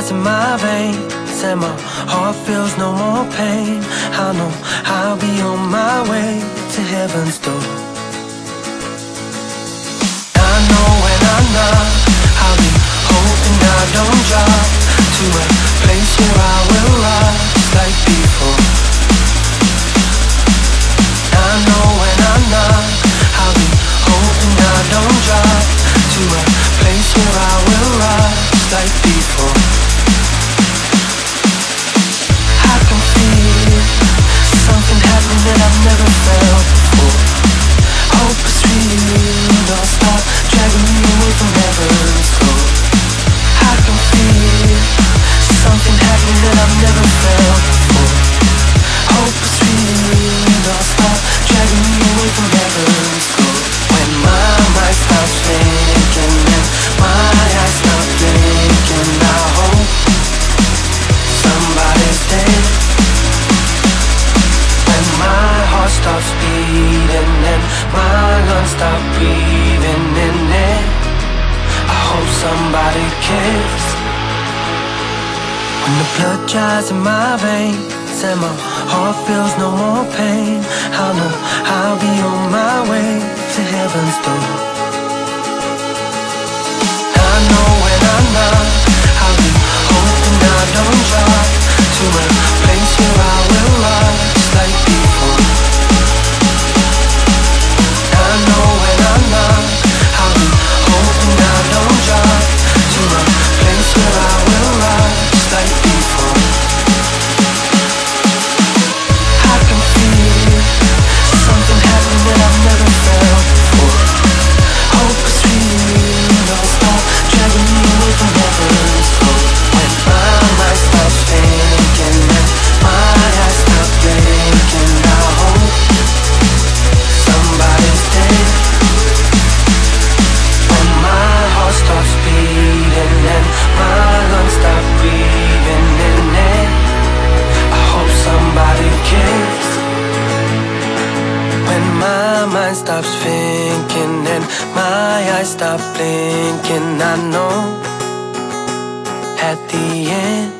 in my veins and my heart feels no more pain. I know I'll be on my way to heaven's door. I know when I knock, I'll be hoping I don't drop to a place where I will rise like before. I know when I knock, I'll be hoping I don't drop to a place where I will rise like before. I can feel something happening that I've never felt before. Hope is real, don't stop dragging me away from heaven's door. I can feel something happening that I've never felt before. Hope is real, don't stop dragging me away from heaven's door. When my mind stops thinking and my eyes stop blinking, I hope somebody's dead. When my heart stops beating and my lungs stop breathing in it, I hope somebody cares. When the blood dries in my veins and my heart feels no more pain, I know I'll be on my way to heaven's door. I know when I knock, I'll be hoping I don't drop to a place where I will rise like before. I know when I knock, I'll be hoping I don't drop to a place where I will rise like before. I can feel something happening that I've never felt before. Hope is real, don't stop dragging me away from heaven's door. When my mind stops thinking and my eyes stop blinking, I hope somebody's dead. When my heart stops beating and my lungs stop breathing in it, I hope somebody cares. When my mind stops thinking and my eyes stop blinking, I know at the end